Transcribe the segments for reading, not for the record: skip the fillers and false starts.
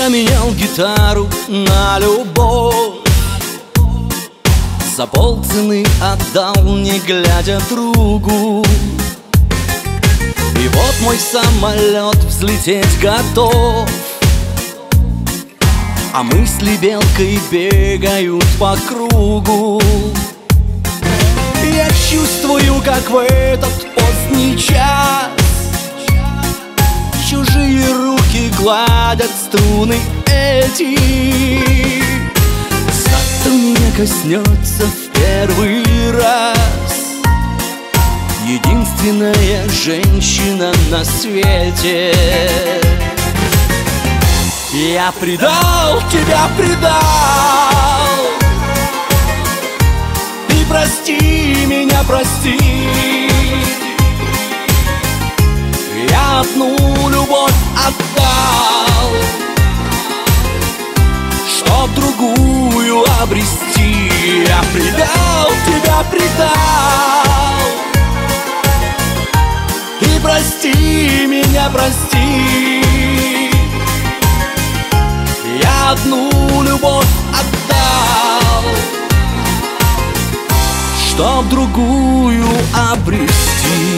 променял гитару на любовь, за полцены отдал, не глядя другу. И вот мой самолет взлететь готов, а мысли белкой бегают по кругу. Я чувствую, как в этот поздний час чужие руки гладят струны эти. Завтра меня коснется в первый раз единственная женщина на свете. Я предал, тебя предал, и прости меня, прости. Я одну любовь отдал, чтоб другую обрести. Я предал, тебя предал, и прости меня, прости. Я одну любовь отдал, чтоб другую обрести.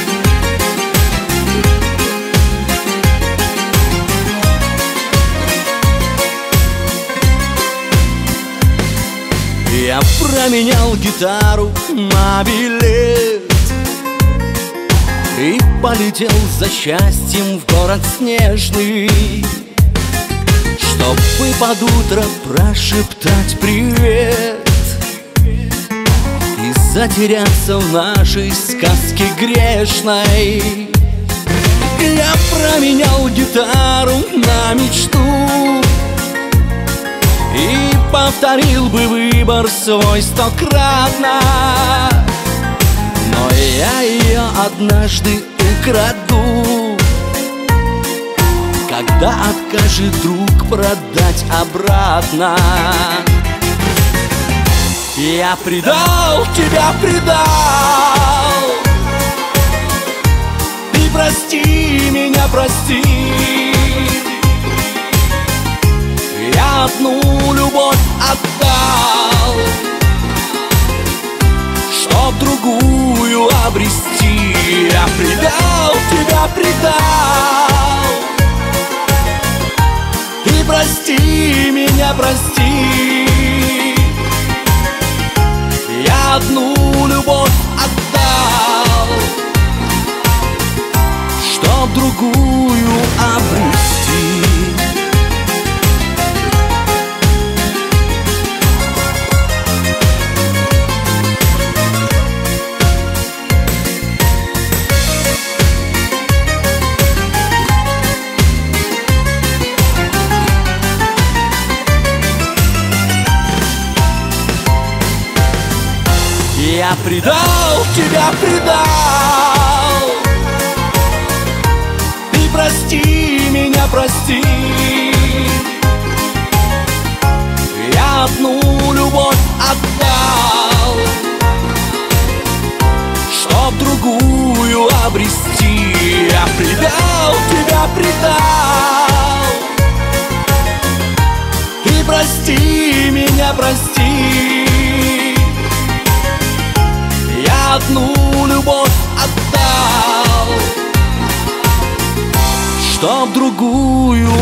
Я променял гитару на билет и полетел за счастьем в город снежный, чтобы под утро прошептать привет и затеряться в нашей сказке грешной. Я променял гитару на мечту и повторил бы выбор свой стократно, но я ее однажды украду, когда откажет друг продать обратно. Я предал, тебя предал, и прости меня, прости. Я одну любовь отдал, чтоб другую обрести. Я предал, тебя предал, и прости меня, прости. Я одну любовь отдал, чтоб другую обрести. Я предал, тебя предал, и прости меня, прости. Я одну любовь отдал, чтоб другую обрести. Я предал, тебя предал, и прости меня, прости. Я одну любовь отдал, чтоб другую